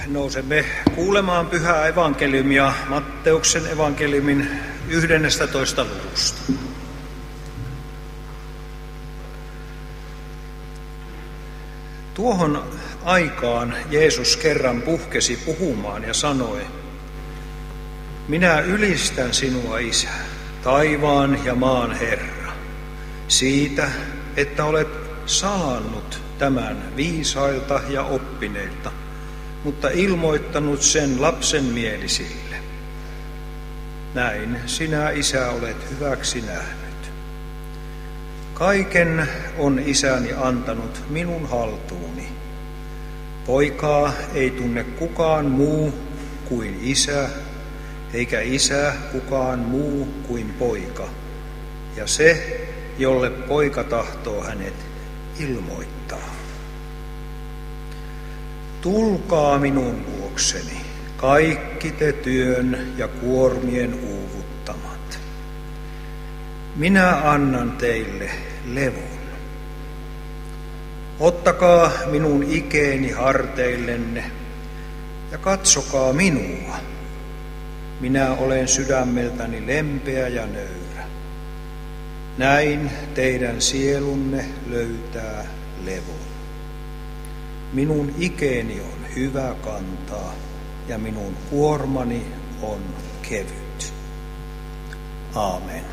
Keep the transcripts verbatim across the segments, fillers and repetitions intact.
Nousemme kuulemaan pyhää evankeliumia Matteuksen evankeliumin yhdennestätoista luvusta. Tuohon aikaan Jeesus kerran puhkesi puhumaan ja sanoi: Minä ylistän sinua, Isä, taivaan ja maan Herra, siitä, että olet salannut tämän viisailta ja oppineilta, mutta ilmoittanut sen lapsenmielisille. Näin sinä, Isä, olet hyväksi nähnyt. Kaiken on Isäni antanut minun haltuuni. Poikaa ei tunne kukaan muu kuin Isä, eikä Isä kukaan muu kuin Poika, ja se, jolle Poika tahtoo hänet ilmoittaa. Tulkaa minun luokseni, kaikki te työn ja kuormien uuvuttamat. Minä annan teille levon. Ottakaa minun ikeeni harteillenne ja katsokaa minua. Minä olen sydämeltäni lempeä ja nöyrä. Näin teidän sielunne löytää levon. Minun ikeeni on hyvä kantaa ja minun kuormani on kevyt. Aamen.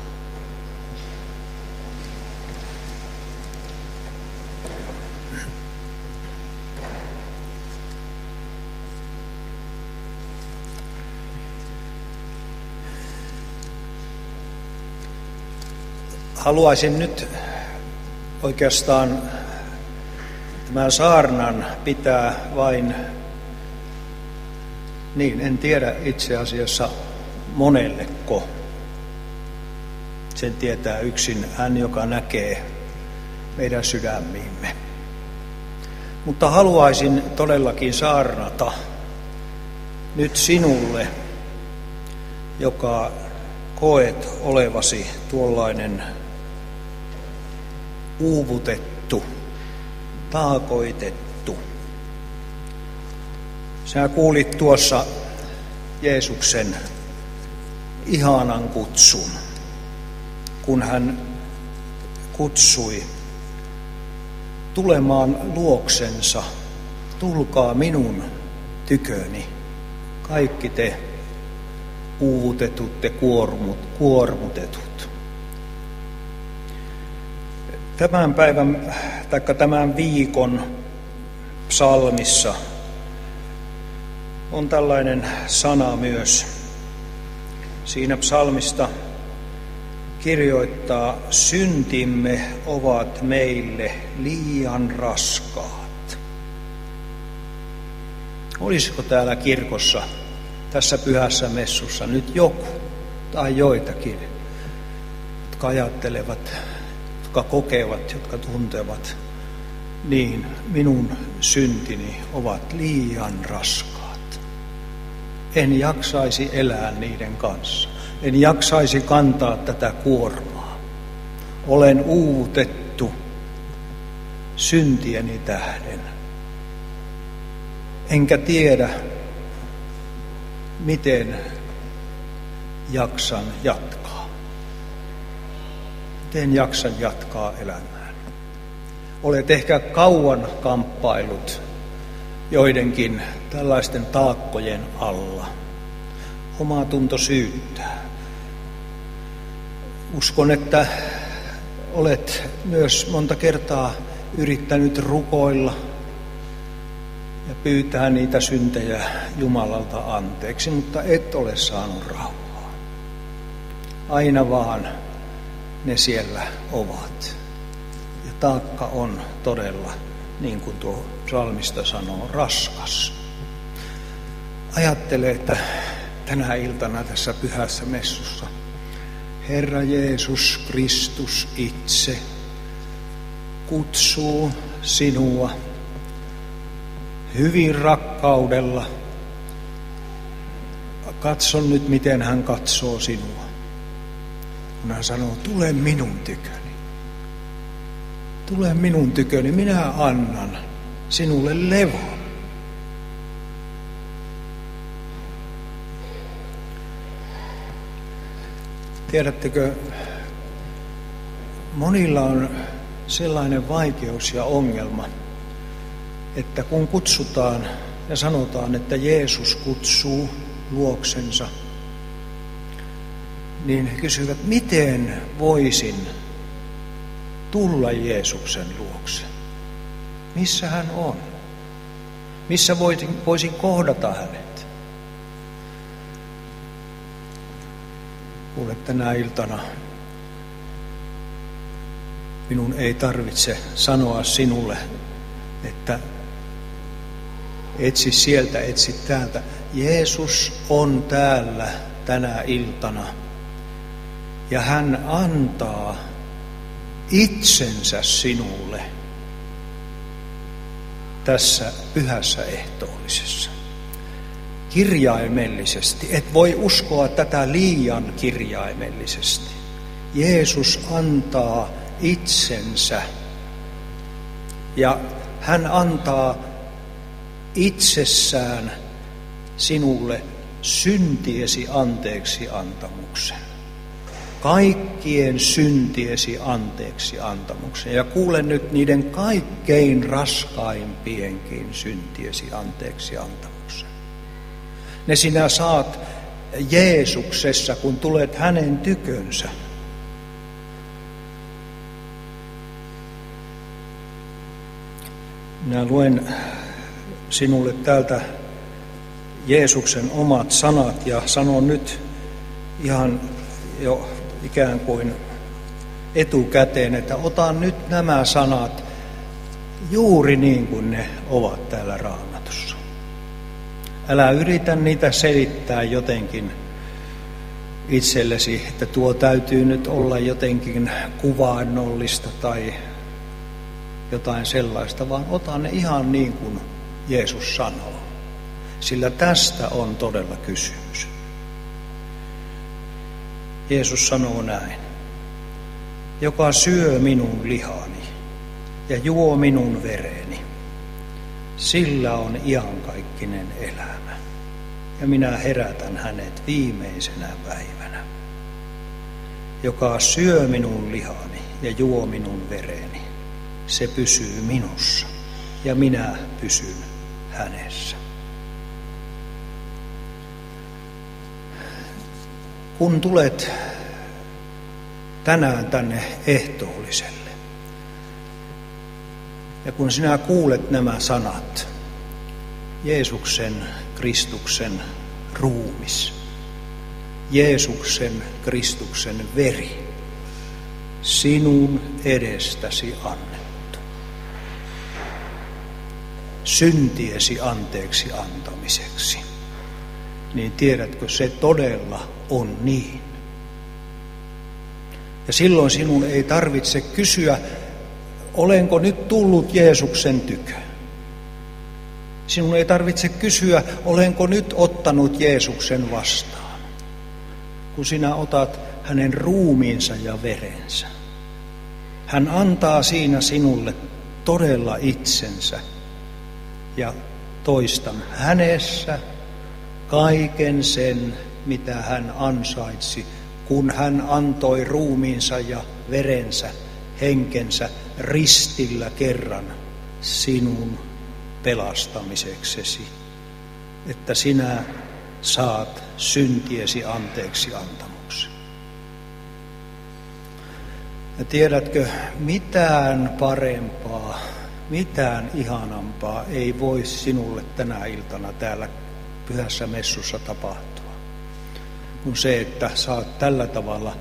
Haluaisin nyt oikeastaan tämän saarnan pitää vain, niin en tiedä itse asiassa monelleko. Sen tietää yksin hän, joka näkee meidän sydämiimme. Mutta haluaisin todellakin saarnata nyt sinulle, joka koet olevasi tuollainen uuvutettu, taakoitettu. Sinä kuulit tuossa Jeesuksen ihanan kutsun, kun hän kutsui tulemaan luoksensa. Tulkaa minun tyköni, kaikki te uuvutetut ja kuormut, kuormutetut. Tämän päivän, taikka tämän viikon psalmissa on tällainen sana myös. Siinä psalmista kirjoittaa: syntimme ovat meille liian raskaat. Olisiko täällä kirkossa tässä pyhässä messussa nyt joku tai joitakin, jotka ajattelevat, jotka kokevat, jotka tuntevat, niin minun syntini ovat liian raskaat. En jaksaisi elää niiden kanssa. En jaksaisi kantaa tätä kuormaa. Olen uuvutettu syntieni tähden. Enkä tiedä, miten jaksan jatkaa. Miten jaksan jatkaa elämään. Olet ehkä kauan kamppailut joidenkin tällaisten taakkojen alla. Omatunto syyttää. Uskon, että olet myös monta kertaa yrittänyt rukoilla ja pyytää niitä syntejä Jumalalta anteeksi, mutta et ole saanut rauhaa. Aina vaan ne siellä ovat. Ja taakka on todella, niin kuin tuo psalmista sanoo, raskas. Ajattele, että tänä iltana tässä pyhässä messussa Herra Jeesus Kristus itse kutsuu sinua hyvin rakkaudella. Katso nyt, miten hän katsoo sinua. Kun hän sanoo, tule minun tyköni. Tule minun tyköni, minä annan sinulle levon. Tiedättekö, monilla on sellainen vaikeus ja ongelma, että kun kutsutaan ja sanotaan, että Jeesus kutsuu luoksensa, niin he kysyvät, miten voisin tulla Jeesuksen luokse? Missä hän on? Missä voisin, voisin kohdata hänet? Kuule, tänä iltana minun ei tarvitse sanoa sinulle, että etsi sieltä, etsi täältä. Jeesus on täällä tänä iltana ja hän antaa itsensä sinulle tässä pyhässä ehtoollisessa. Kirjaimellisesti, et voi uskoa tätä liian kirjaimellisesti. Jeesus antaa itsensä ja hän antaa itsessään sinulle syntiesi anteeksi antamuksen. Kaikkien syntiesi anteeksi antamuksen. Ja kuule nyt niiden kaikkein raskaimpienkin syntiesi anteeksi antamuksen. Ne sinä saat Jeesuksessa, kun tulet hänen tykönsä. Minä luen sinulle täältä Jeesuksen omat sanat ja sanon nyt ihan jo ikään kuin etukäteen, että ota nyt nämä sanat juuri niin kuin ne ovat täällä Raamatussa. Älä yritä niitä selittää jotenkin itsellesi, että tuo täytyy nyt olla jotenkin kuvaannollista tai jotain sellaista, vaan ota ne ihan niin kuin Jeesus sanoo. Sillä tästä on todella kysymys. Jeesus sanoo näin. Joka syö minun lihani ja juo minun vereni, sillä on iankaikkinen elämä. Ja minä herätän hänet viimeisenä päivänä. Joka syö minun lihani ja juo minun vereni, se pysyy minussa ja minä pysyn hänessä. Kun tulet tänään tänne ehtoolliselle ja kun sinä kuulet nämä sanat, Jeesuksen Kristuksen ruumis, Jeesuksen Kristuksen veri, sinun edestäsi annettu, syntiesi anteeksi antamiseksi, niin tiedätkö, se todella on niin. Ja silloin sinun ei tarvitse kysyä, olenko nyt tullut Jeesuksen tykö. Sinun ei tarvitse kysyä, olenko nyt ottanut Jeesuksen vastaan, kun sinä otat hänen ruumiinsa ja verensä. Hän antaa siinä sinulle todella itsensä ja toistan hänessä kaiken sen, mitä hän ansaitsi, kun hän antoi ruumiinsa ja verensä, henkensä ristillä kerran sinun pelastamiseksesi, että sinä saat syntiesi anteeksi antamuksen. Ja tiedätkö, mitään parempaa, mitään ihanampaa ei voi sinulle tänä iltana täällä pyhässä messussa tapahtua, kuin se, että saat tällä tavalla,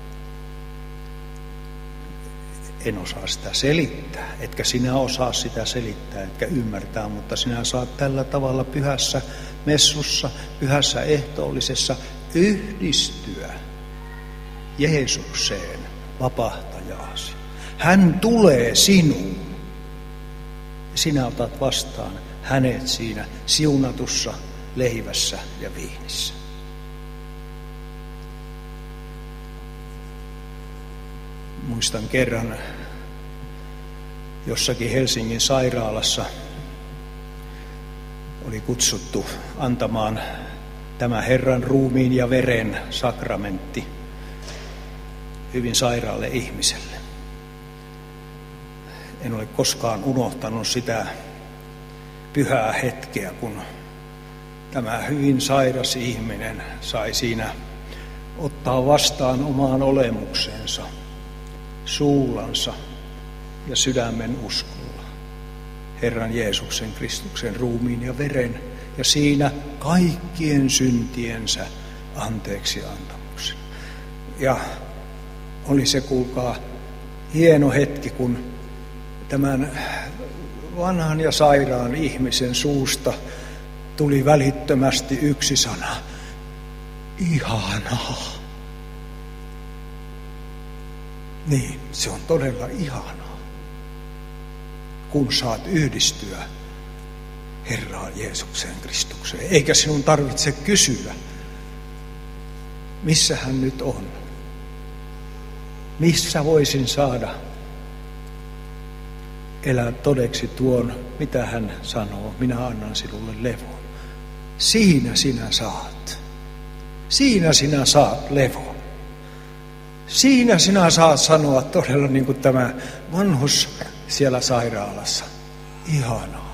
en osaa sitä selittää, etkä sinä osaa sitä selittää, etkä ymmärtää, mutta sinä saat tällä tavalla pyhässä messussa, pyhässä ehtoollisessa yhdistyä Jeesukseen, vapahtajaasi. Hän tulee sinuun. Sinä otat vastaan hänet siinä siunatussa leivässä ja viinissä. Muistan kerran jossakin Helsingin sairaalassa oli kutsuttu antamaan tämä Herran ruumiin ja veren sakramentti hyvin sairaalle ihmiselle. En ole koskaan unohtanut sitä pyhää hetkeä, kun tämä hyvin sairas ihminen sai siinä ottaa vastaan omaan olemuksensa, suulansa ja sydämen uskolla Herran Jeesuksen Kristuksen ruumiin ja veren, ja siinä kaikkien syntiensä anteeksi antamuksen. Ja oli se, kuulkaa, hieno hetki, kun tämän vanhan ja sairaan ihmisen suusta tuli välittömästi yksi sana: ihanaa. Niin, se on todella ihanaa, kun saat yhdistyä Herraan Jeesukseen Kristukseen. Eikä sinun tarvitse kysyä, missä hän nyt on. Missä voisin saada elää todeksi tuon, mitä hän sanoo, minä annan sinulle levon. Siinä sinä saat. Siinä sinä saat levon. Siinä sinä saat sanoa todella niin kuin tämä vanhus siellä sairaalassa. Ihanaa.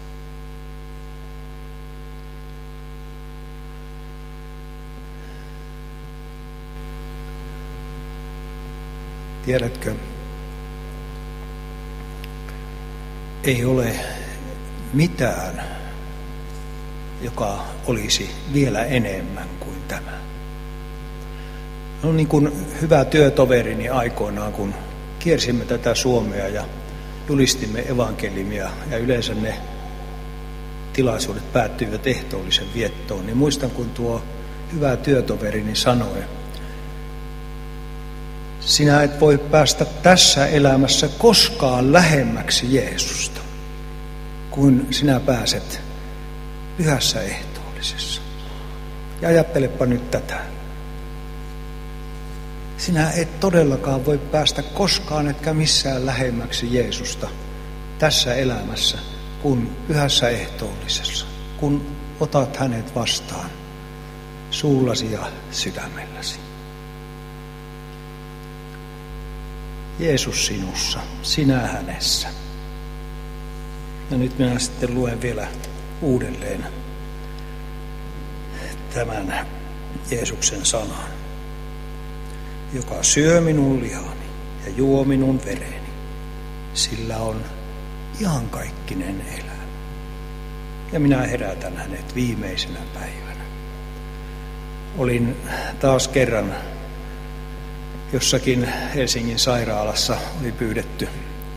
Tiedätkö, ei ole mitään, joka olisi vielä enemmän kuin tämä. No niin kuin hyvä työtoverini aikoinaan, kun kiersimme tätä Suomea ja julistimme evankeliumia ja yleensä ne tilaisuudet päättyivät ehtoollisen viettoon, niin muistan, kun tuo hyvä työtoverini sanoi: sinä et voi päästä tässä elämässä koskaan lähemmäksi Jeesusta, kun sinä pääset pyhässä ehtoollisessa. Ja ajattelepa nyt tätä. Sinä et todellakaan voi päästä koskaan etkä missään lähemmäksi Jeesusta tässä elämässä, kun pyhässä ehtoollisessa, kun otat hänet vastaan suullasi ja sydämelläsi. Jeesus sinussa, sinä hänessä. Ja nyt minä sitten luen vielä uudelleen tämän Jeesuksen sanan. Joka syö minun lihani ja juo minun vereni, sillä on iankaikkinen elämä. Ja minä herätän hänet viimeisenä päivänä. Olin taas kerran jossakin Helsingin sairaalassa, oli pyydetty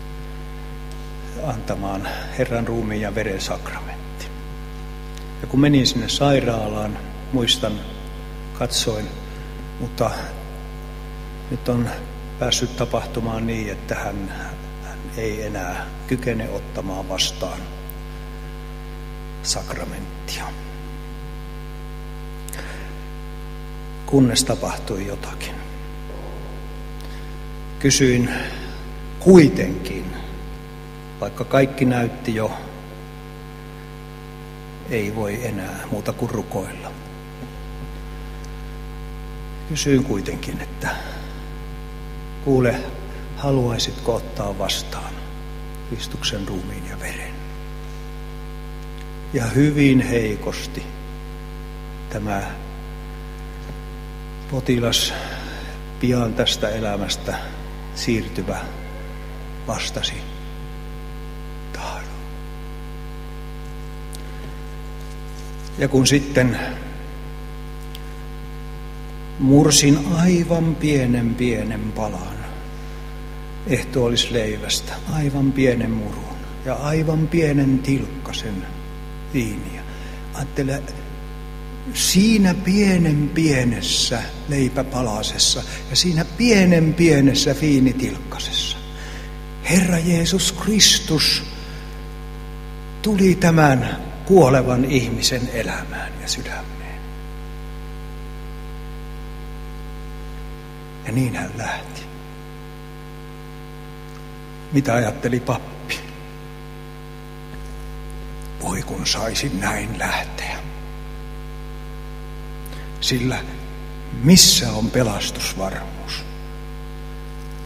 antamaan Herran ruumiin ja veren sakramentti. Ja kun menin sinne sairaalaan, muistan, katsoin, mutta nyt on päässyt tapahtumaan niin, että hän, hän ei enää kykene ottamaan vastaan sakramenttia. Kunnes tapahtui jotakin. Kysyin kuitenkin, vaikka kaikki näytti jo, ei voi enää muuta kuin rukoilla. Kysyin kuitenkin, että kuule, haluaisitko ottaa vastaan Kristuksen ruumiin ja veren? Ja hyvin heikosti tämä potilas, pian tästä elämästä siirtyvä, vastasi: tahdon. Ja kun sitten mursin aivan pienen pienen palan ehtoollisleivästä, aivan pienen murun ja aivan pienen tilkkasen viiniä. Ajattele, siinä pienen pienessä leipäpalasessa ja siinä pienen pienessä viinitilkkasessa Herra Jeesus Kristus tuli tämän kuolevan ihmisen elämään ja sydämeen. Ja niin hän lähti. Mitä ajatteli pappi? Voi kun saisin näin lähteä. Sillä missä on pelastusvarmuus?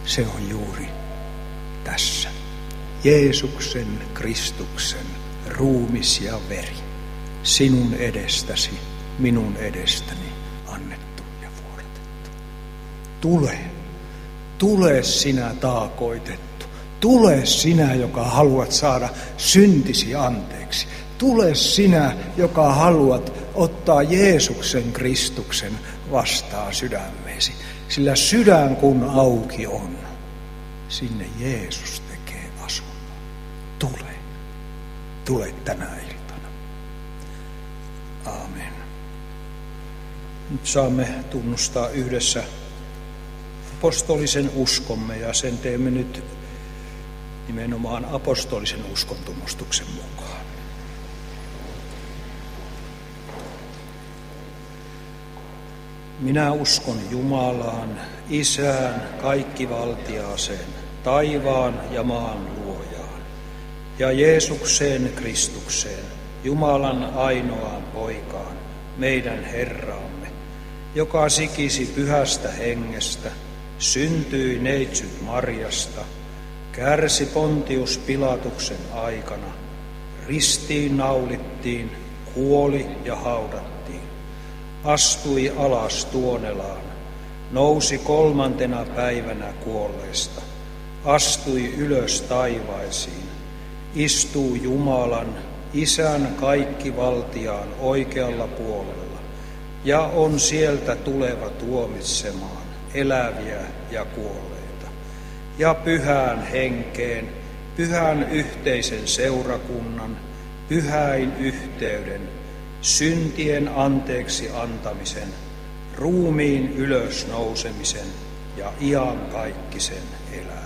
se on juuri tässä. Jeesuksen, Kristuksen ruumis ja veri, sinun edestäsi, minun edestäni annettu ja vuodatettu. Tule, tule sinä taakoitettu, tule sinä, joka haluat saada syntisi anteeksi. Tule sinä, joka haluat ottaa Jeesuksen Kristuksen vastaan sydämeesi, sillä sydän kun auki on, sinne Jeesus tekee asunnon. Tule, tule tänä iltana. Aamen. Nyt saamme tunnustaa yhdessä apostolisen uskomme ja sen teemme nyt nimenomaan apostolisen uskon tunnustuksen mukaan. Minä uskon Jumalaan, Isään, kaikkivaltiaaseen, taivaan ja maan luojaan, ja Jeesukseen Kristukseen, Jumalan ainoaan poikaan, meidän Herraamme, joka sikisi pyhästä hengestä, syntyi neitsyt Marjasta, kärsi Pontius Pilatuksen aikana, ristiin naulittiin, kuoli ja haudattiin. Astui alas tuonelaan, nousi kolmantena päivänä kuolleista, astui ylös taivaisiin, istuu Jumalan, Isän kaikkivaltiaan oikealla puolella, ja on sieltä tuleva tuomitsemaan eläviä ja kuolleita, ja pyhään henkeen, pyhän yhteisen seurakunnan, pyhäin yhteyden, syntien anteeksi antamisen, ruumiin ylösnousemisen ja iankaikkisen elämän.